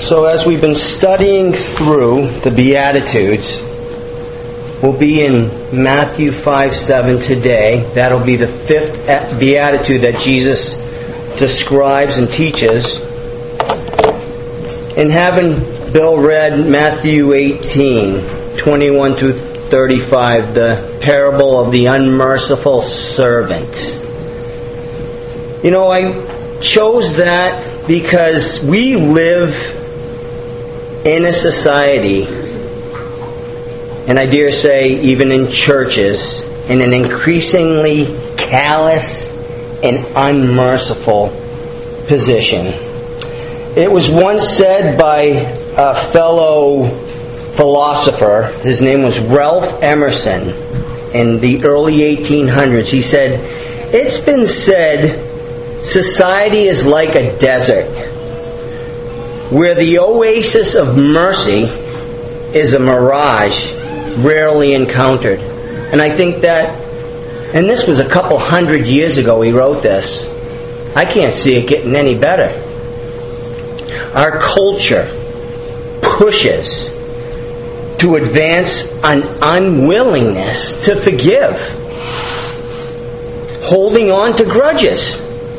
So as we've been studying through the Beatitudes, we'll be in Matthew 5:7 today. That'll be the fifth Beatitude that Jesus describes and teaches. And having Bill read Matthew 18:21 through 35, the parable of the unmerciful servant. You know, I chose that because we live in a society, and I dare say even in churches, in an increasingly callous and unmerciful position. It was once said by a fellow philosopher, his name was Ralph Emerson, in the early 1800s. He said, "It's been said society is like a desert, where the oasis of mercy is a mirage rarely encountered." And I think that, and this was a couple hundred years ago he wrote this, I can't see it getting any better. Our culture pushes to advance an unwillingness to forgive, holding on to grudges.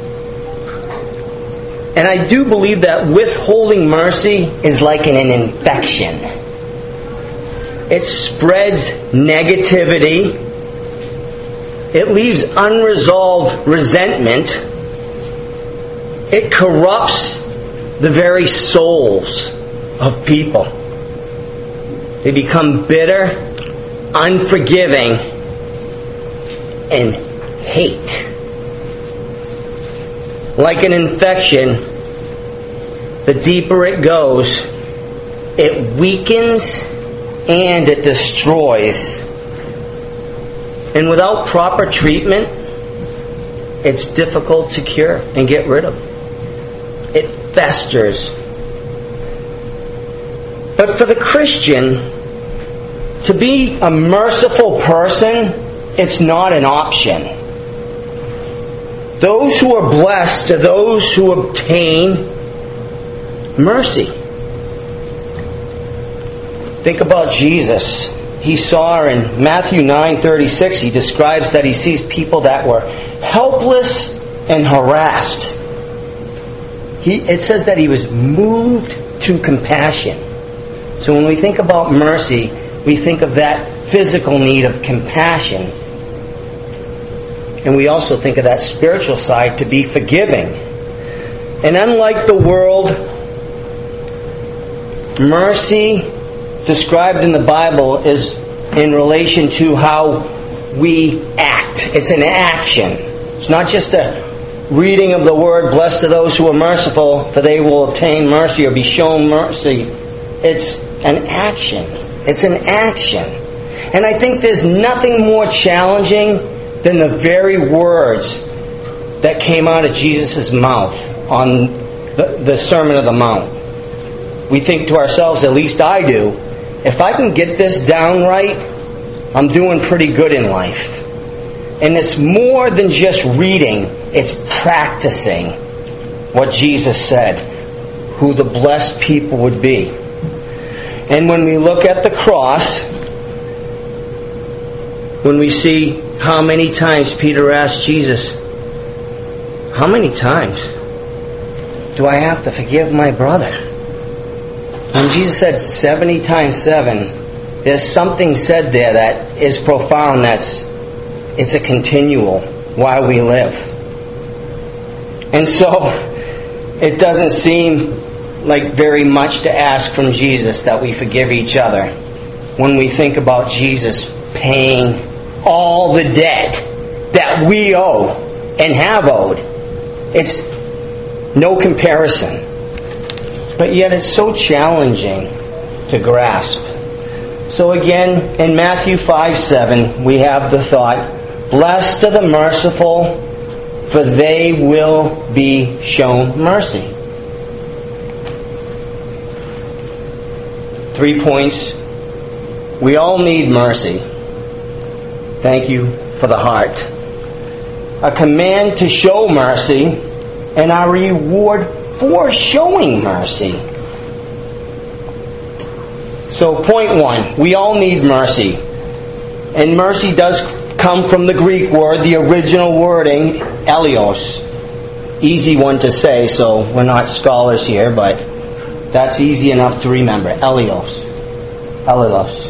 And I do believe that withholding mercy is like an infection. It spreads negativity. It leaves unresolved resentment. It corrupts the very souls of people. They become bitter, unforgiving, and hate. Like an infection, the deeper it goes, it weakens and it destroys. And without proper treatment, it's difficult to cure and get rid of. It festers. But for the Christian, to be a merciful person, it's not an option. Those who are blessed are those who obtain mercy. Think about Jesus. He saw in Matthew 9:36, he describes that he sees people that were helpless and harassed. It says that he was moved to compassion. So when we think about mercy, we think of that physical need of compassion. And we also think of that spiritual side to be forgiving. And unlike the world, mercy described in the Bible is in relation to how we act. It's an action. It's not just a reading of the word, "Blessed are those who are merciful, for they will obtain mercy," or be shown mercy. It's an action. It's an action. And I think there's nothing more challenging than the very words that came out of Jesus' mouth on the Sermon on the Mount. We think to ourselves, at least I do, if I can get this down right, I'm doing pretty good in life. And it's more than just reading, it's practicing what Jesus said, who the blessed people would be. And when we look at the cross, when we see how many times Peter asked Jesus, "How many times do I have to forgive my brother?" And Jesus said 70 times 7. There's something said there that is profound. It's a continual while we live. And so it doesn't seem like very much to ask from Jesus that we forgive each other when we think about Jesus paying all the debt that we owe and have owed. It's no comparison. But yet it's so challenging to grasp. So again, in Matthew 5:7, we have the thought, "Blessed are the merciful, for they will be shown mercy." 3 points. We all need mercy. Thank you for the heart. A command to show mercy, and our reward for showing mercy. So point one, we all need mercy. And mercy does come from the Greek word, the original wording, eleos. Easy one to say, so we're not scholars here, but that's easy enough to remember. Eleos. Eleos.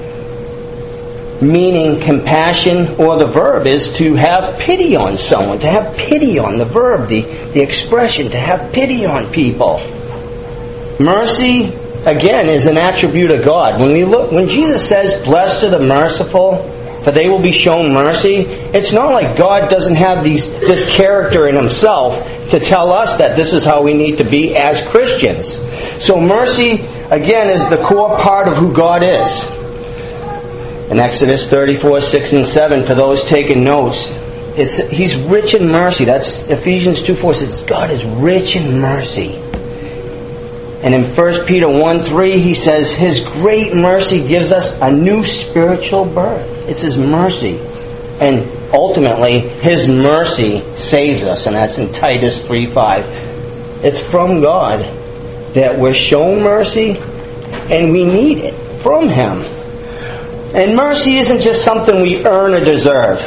Meaning compassion, or the verb is to have pity on someone. To have pity on, the verb, the expression, to have pity on people. Mercy, again, is an attribute of God. When Jesus says, "Blessed are the merciful, for they will be shown mercy," it's not like God doesn't have this character in Himself to tell us that this is how we need to be as Christians. So mercy, again, is the core part of who God is. In Exodus 34, 6 and 7, for those taking notes, He's rich in mercy. That's Ephesians 2:4 says God is rich in mercy. And in 1 Peter 1:3, he says His great mercy gives us a new spiritual birth. It's His mercy. And ultimately, His mercy saves us. And that's in Titus 3:5. It's from God that we're shown mercy, and we need it from Him. And mercy isn't just something we earn or deserve,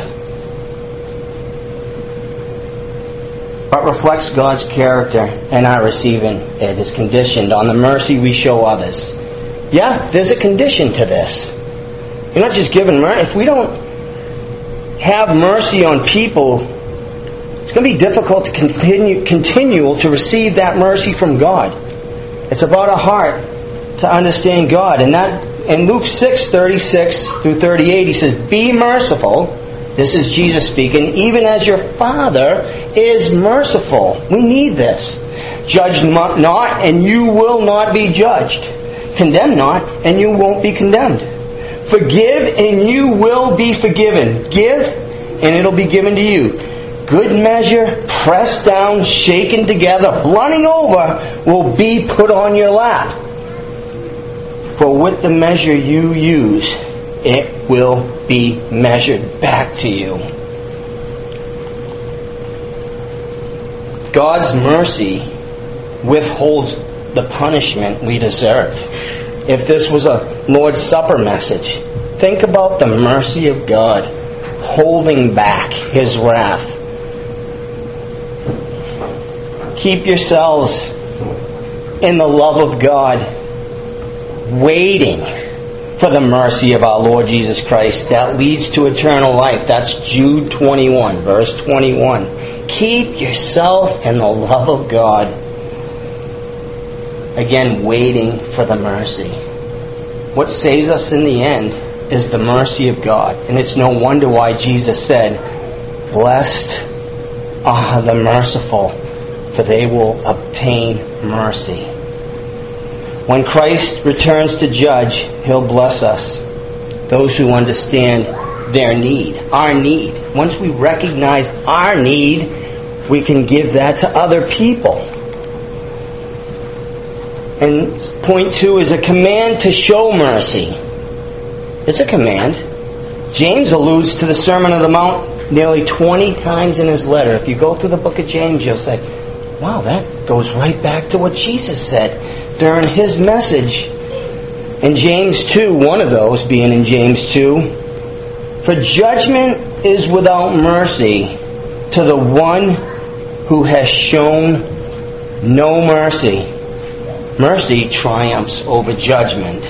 but reflects God's character, and our receiving it is conditioned on the mercy we show others. Yeah, there's a condition to this. You're not just given mercy. If we don't have mercy on people, it's going to be difficult to continue to receive that mercy from God. It's about a heart to understand God. And that in Luke 6:36 through 38, He says, "Be merciful." This is Jesus speaking. "Even as your Father is merciful." We need this. "Judge not, and you will not be judged. Condemn not, and you won't be condemned. Forgive, and you will be forgiven. Give, and it'll be given to you. Good measure, pressed down, shaken together, running over, will be put on your lap. For with the measure you use, it will be measured back to you." God's mercy withholds the punishment we deserve. If this was a Lord's Supper message, think about the mercy of God holding back His wrath. Keep yourselves in the love of God, waiting for the mercy of our Lord Jesus Christ that leads to eternal life. That's Jude 21, verse 21. Keep yourself in the love of God. Again, waiting for the mercy. What saves us in the end is the mercy of God. And it's no wonder why Jesus said, "Blessed are the merciful, for they will obtain mercy." When Christ returns to judge, He'll bless us, those who understand their need, our need. Once we recognize our need, we can give that to other people. And point 2 is a command to show mercy. It's a command. James alludes to the Sermon on the Mount nearly 20 times in his letter. If you go through the book of James, you'll say, wow, that goes right back to what Jesus said during His message. In James 2, one of those being in James 2, "For judgment is without mercy to the one who has shown no mercy. Mercy triumphs over judgment."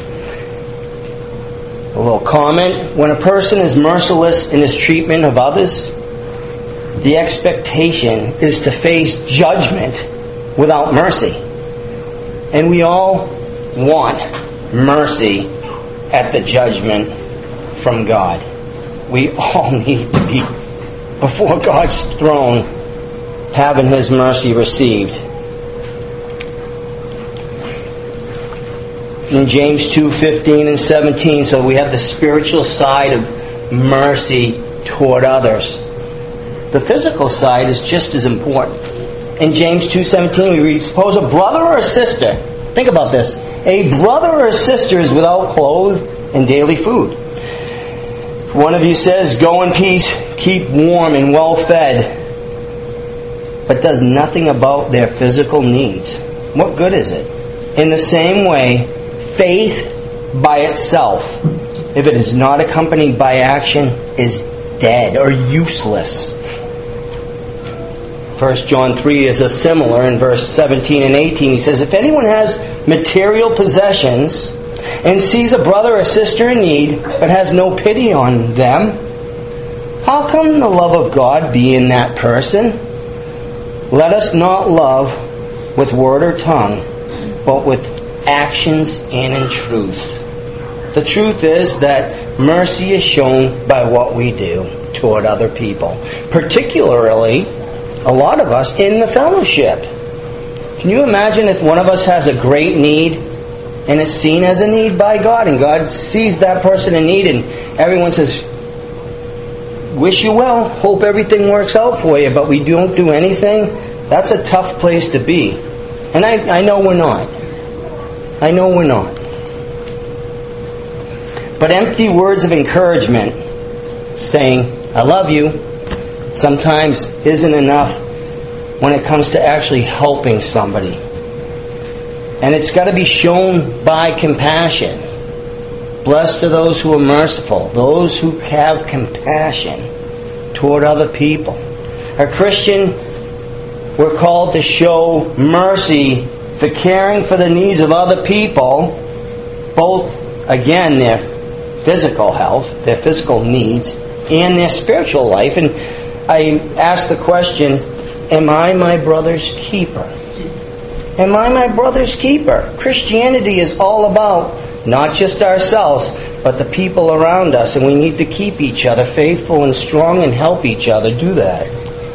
A little comment. When a person is merciless in his treatment of others, the expectation is to face judgment without mercy. And we all want mercy at the judgment from God. We all need to be before God's throne, having His mercy received. In James 2:15 and 17, so we have the spiritual side of mercy toward others. The physical side is just as important. In James 2:17 we read, "Suppose a brother or a sister," think about this, "a brother or a sister is without clothes and daily food. If one of you says, 'Go in peace, keep warm and well fed,' but does nothing about their physical needs, what good is it? In the same way, faith by itself, if it is not accompanied by action, is dead or useless. 1 John 3 is a similar in verse 17 and 18. He says, if anyone has material possessions and sees a brother or sister in need, but has no pity on them, how can the love of God be in that person? Let us not love with word or tongue, but with actions and in truth. The truth is that mercy is shown by what we do toward other people, particularly a lot of us in the fellowship. Can you imagine if one of us has a great need and it's seen as a need by God, and God sees that person in need, and everyone says, wish you well, hope everything works out for you, but we don't do anything? That's a tough place to be. And I know we're not. I know we're not. But empty words of encouragement, saying, I love you, sometimes isn't enough when it comes to actually helping somebody. And it's got to be shown by compassion. Blessed are those who are merciful, those who have compassion toward other people. A Christian, we're called to show mercy for caring for the needs of other people, both, again, their physical health, their physical needs, and their spiritual life. And I ask the question, am I my brother's keeper? Am I my brother's keeper? Christianity is all about not just ourselves, but the people around us. And we need to keep each other faithful and strong and help each other do that.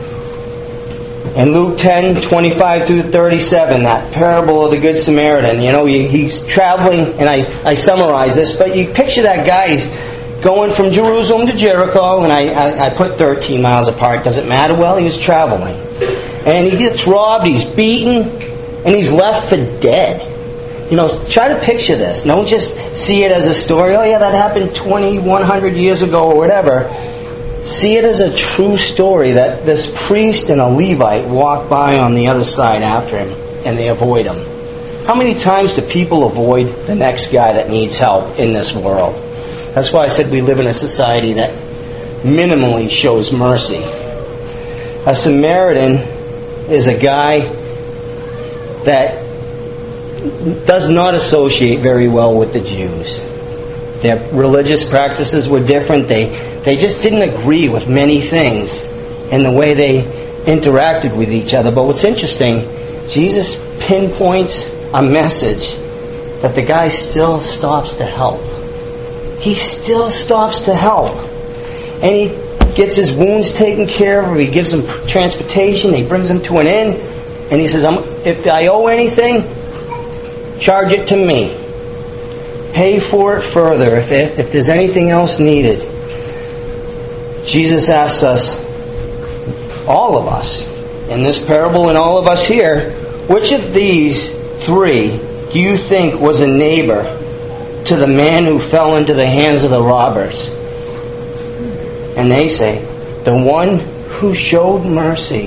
In Luke 10:25 through 37, that parable of the Good Samaritan, he's traveling, and I summarize this, but you picture that guy, he's going from Jerusalem to Jericho, and I put 13 miles apart, doesn't matter, well, he was traveling. And he gets robbed, he's beaten, and he's left for dead. Try to picture this. Don't just see it as a story, oh yeah, that happened 2,100 years ago or whatever. See it as a true story that this priest and a Levite walk by on the other side after him, and they avoid him. How many times do people avoid the next guy that needs help in this world? That's why I said we live in a society that minimally shows mercy. A Samaritan is a guy that does not associate very well with the Jews. Their religious practices were different. They just didn't agree with many things in the way they interacted with each other. But what's interesting, Jesus pinpoints a message that the guy still stops to help. He still stops to help. And he gets his wounds taken care of. He gives him transportation. He brings him to an inn. And he says, if I owe anything, charge it to me. Pay for it further if there's anything else needed. Jesus asks us, all of us, in this parable and all of us here, which of these three do you think was a neighbor to the man who fell into the hands of the robbers? And they say, the one who showed mercy.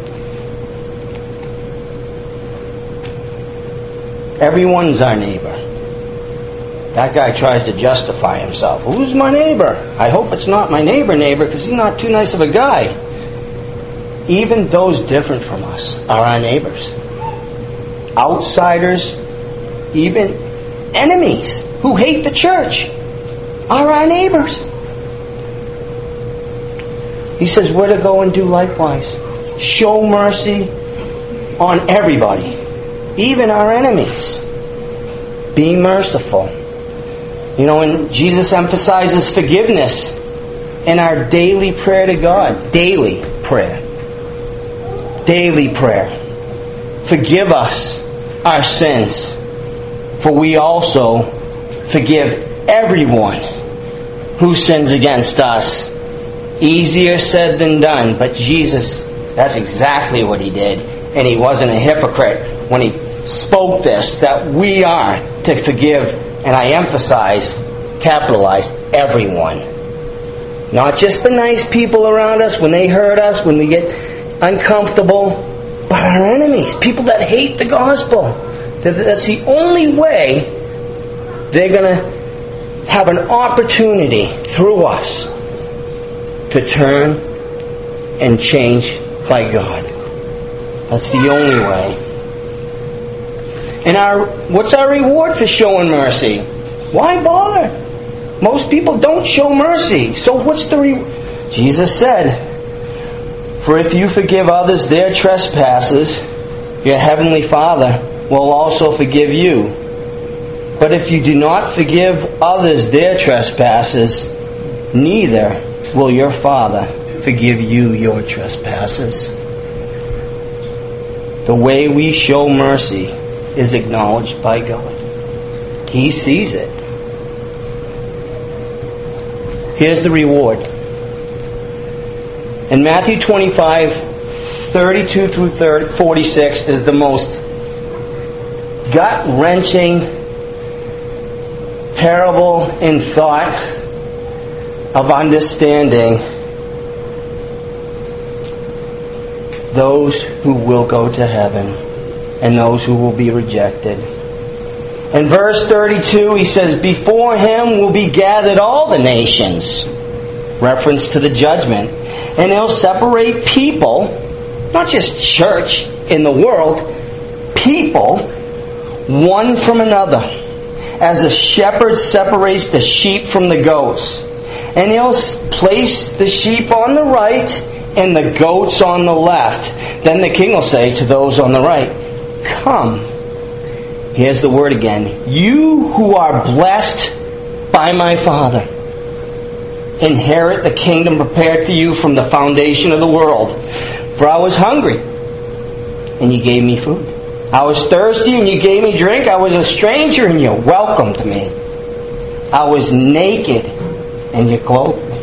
Everyone's our neighbor. That guy tries to justify himself. Who's my neighbor? I hope it's not my neighbor because he's not too nice of a guy. Even those different from us are our neighbors. Outsiders, even enemies who hate the church are our neighbors. He says we're to go and do likewise. Show mercy on everybody, even our enemies. Be merciful. And Jesus emphasizes forgiveness in our daily prayer to God. Daily prayer. Daily prayer. Forgive us our sins, for we also forgive everyone who sins against us. Easier said than done, but Jesus, that's exactly what he did. And he wasn't a hypocrite when he spoke this, that we are to forgive, and I emphasize, capitalize, everyone. Not just the nice people around us when they hurt us, when we get uncomfortable, but our enemies, people that hate the gospel. That's the only way they're going to have an opportunity through us to turn and change by God. That's the only way. And what's our reward for showing mercy? Why bother? Most people don't show mercy. So what's the reward? Jesus said, "For if you forgive others their trespasses, your heavenly Father will also forgive you. But if you do not forgive others their trespasses, neither will your Father forgive you your trespasses." The way we show mercy is acknowledged by God. He sees it. Here's the reward. In Matthew 25, 32 through 46 is the most gut-wrenching parable in thought of understanding those who will go to heaven and those who will be rejected. In verse 32 he says, "Before him will be gathered all the nations," reference to the judgment, "and he'll separate people," not just church in the world, people, "one from another, as a shepherd separates the sheep from the goats. And he'll place the sheep on the right and the goats on the left. Then the king will say to those on the right, 'Come,'" here's the word again, "you who are blessed by my Father. Inherit the kingdom prepared for you from the foundation of the world. For I was hungry, and you gave me food. I was thirsty, and you gave me drink. I was a stranger, and you welcomed me. I was naked, and you clothed me.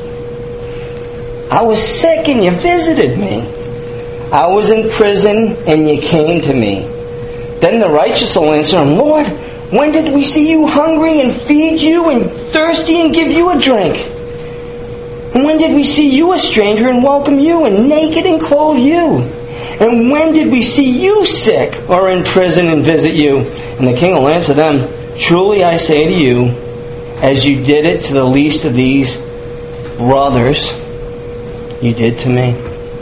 I was sick, and you visited me. I was in prison, and you came to me." Then the righteous will answer him, "Lord, when did we see you hungry and feed you, and thirsty and give you a drink? And when did we see you a stranger and welcome you, and naked and clothe you? And when did we see you sick or in prison and visit you?" And the king will answer them, "Truly I say to you, as you did it to the least of these brothers, you did to me."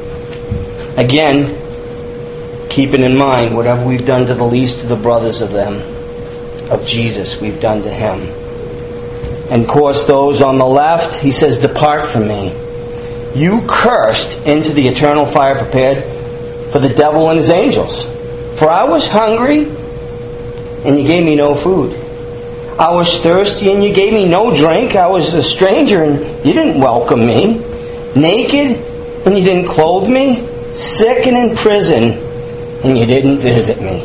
Again, keeping in mind, whatever we've done to the least of the brothers of Jesus, we've done to him. And of course, those on the left, he says, "Depart from me, you cursed, into the eternal fire prepared for the devil and his angels. For I was hungry, and you gave me no food. I was thirsty, and you gave me no drink. I was a stranger, and you didn't welcome me. Naked, and you didn't clothe me. Sick and in prison, and you didn't visit me."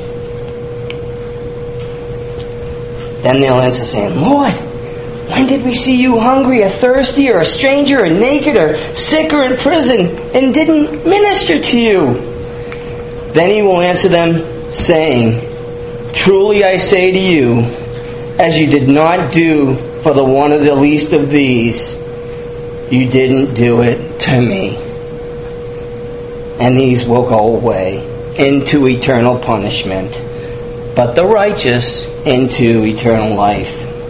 Then they'll answer saying, "Lord, when did we see you hungry or thirsty or a stranger or naked or sick or in prison and didn't minister to you?" Then he will answer them saying, "Truly I say to you, as you did not do for the one of the least of these, you didn't do it to me." And these will go away into eternal punishment, but the righteous into eternal life.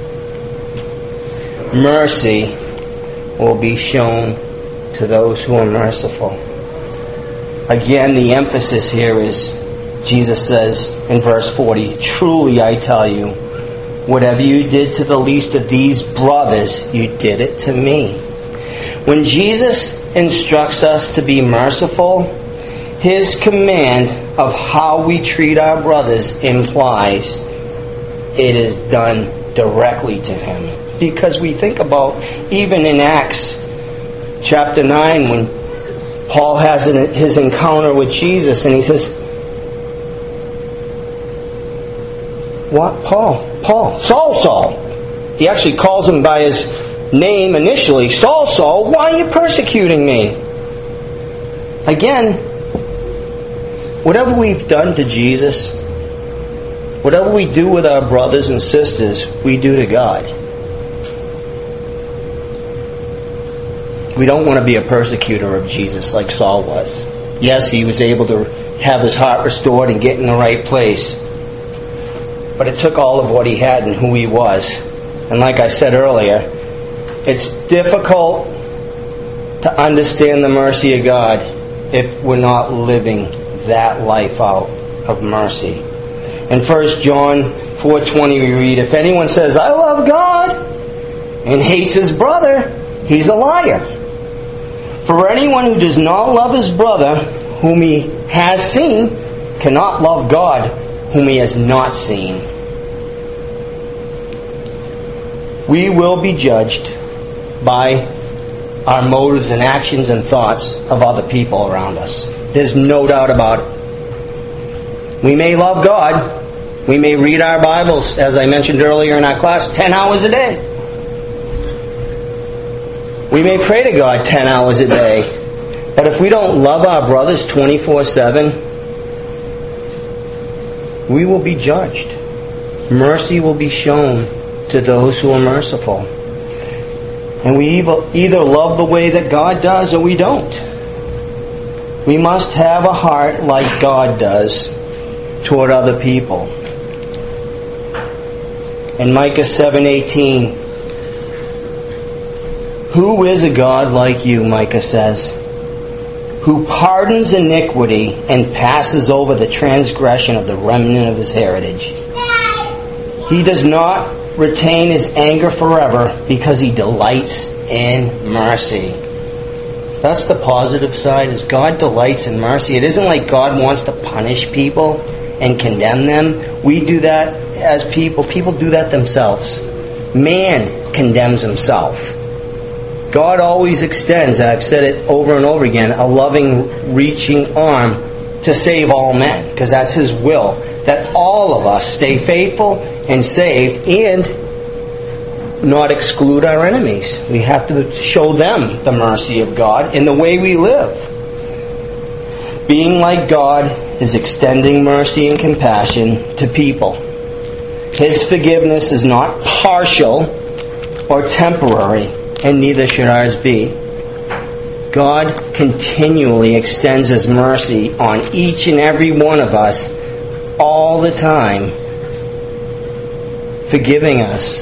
Mercy will be shown to those who are merciful. Again, the emphasis here is, Jesus says in verse 40, "Truly I tell you, whatever you did to the least of these brothers, you did it to me." When Jesus instructs us to be merciful, his command of how we treat our brothers implies it is done directly to him. Because we think about, even in Acts chapter 9, when Paul has his encounter with Jesus, and he says, "What? Paul, Saul. He actually calls him by his name initially. "Saul, why are you persecuting me?" Again, whatever we've done to Jesus, whatever we do with our brothers and sisters, we do to God. We don't want to be a persecutor of Jesus like Saul was. Yes, he was able to have his heart restored and get in the right place. But it took all of what he had and who he was And like I said earlier, it's difficult to understand the mercy of God if we're not living that life out of mercy. In 1 John 4:20 we read, if anyone says, I love God, and hates his brother, he's a liar. For anyone who does not love his brother, whom he has seen, cannot love God, whom he has not seen. We will be judged by our motives and actions and thoughts of other people around us. There's no doubt about it. We may love God. We may read our Bibles, as I mentioned earlier in our class, 10 hours a day. We may pray to God 10 hours a day. But if we don't love our brothers 24/7, we will be judged. Mercy will be shown to those who are merciful. And we either love the way that God does or we don't. We must have a heart like God does toward other people. In Micah 7:18, who is a God like you, Micah says, who pardons iniquity and passes over the transgression of the remnant of his heritage. He does not retain his anger forever because he delights in mercy. That's the positive side, is God delights in mercy. It isn't like God wants to punish people and condemn them. We do that as people. People do that themselves. Man condemns himself. God always extends, and I've said it over and over again, a loving, reaching arm to save all men, because that's his will, that all of us stay faithful and saved and not exclude our enemies. We have to show them the mercy of God in the way we live. Being like God is extending mercy and compassion to people. His forgiveness is not partial or temporary, and neither should ours be. God continually extends His mercy on each and every one of us all the time, forgiving us.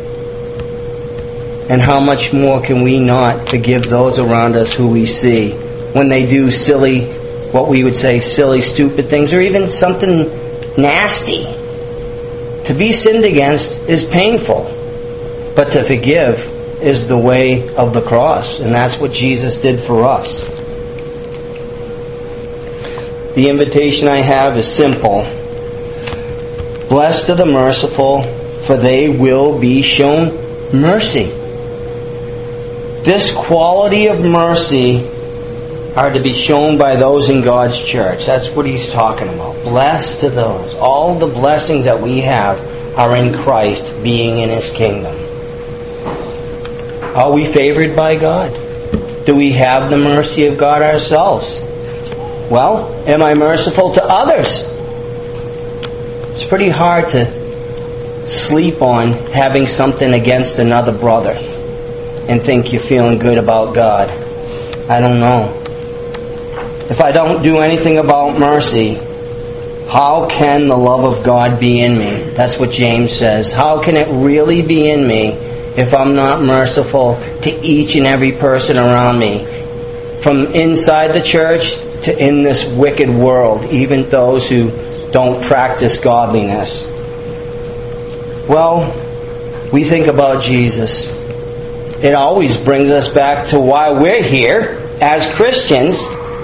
And how much more can we not forgive those around us who we see when they do silly, what we would say silly, stupid things, or even something nasty. To be sinned against is painful, but to forgive is the way of the cross, and that's what Jesus did for us. The invitation I have is simple. Blessed are the merciful, for they will be shown mercy. This quality of mercy are to be shown by those in God's church. That's what he's talking about. Blessed to those. All the blessings that we have are in Christ, being in His kingdom. Are we favored by God? Do we have the mercy of God ourselves? Well, am I merciful to others? It's pretty hard to sleep on having something against another brother and think you're feeling good about God. I don't know. If I don't do anything about mercy, how can the love of God be in me? That's what James says. How can it really be in me if I'm not merciful to each and every person around me? From inside the church to in this wicked world, even those who don't practice godliness. Well, we think about Jesus. It always brings us back to why we're here as Christians.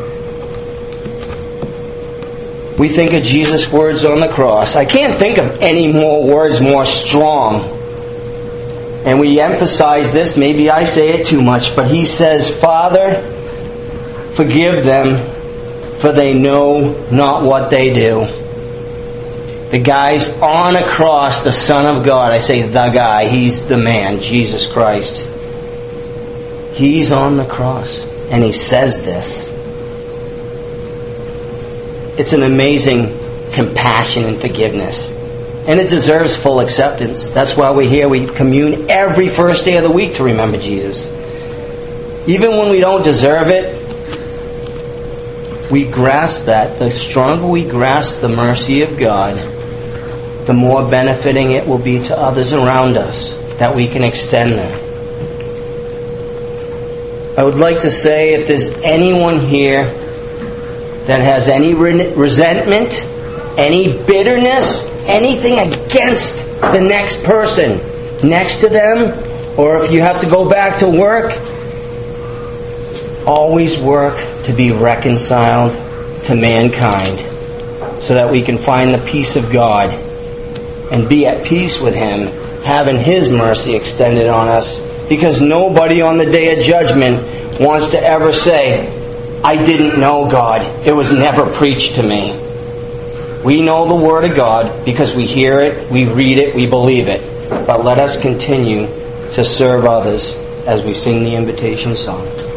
We think of Jesus' words on the cross. I can't think of any more words more strong. And we emphasize this. Maybe I say it too much. But He says, Father, forgive them, for they know not what they do. The guy's on a cross, the Son of God. I say the guy. He's the man, Jesus Christ. He's on the cross. And He says this. It's an amazing compassion and forgiveness. And it deserves full acceptance. That's why we're here. We commune every first day of the week to remember Jesus. Even when we don't deserve it, we grasp that. The stronger we grasp the mercy of God, the more benefiting it will be to others around us. that we can extend them. I would like to say, if there's anyone here that has any resentment, any bitterness, anything against the next person next to them, or if you have to go back to work, always work to be reconciled to mankind so that we can find the peace of God and be at peace with Him, having His mercy extended on us, because nobody on the day of judgment wants to ever say, I didn't know God. It was never preached to me. We know the Word of God because we hear it, we read it, we believe it. But let us continue to serve others as we sing the invitation song.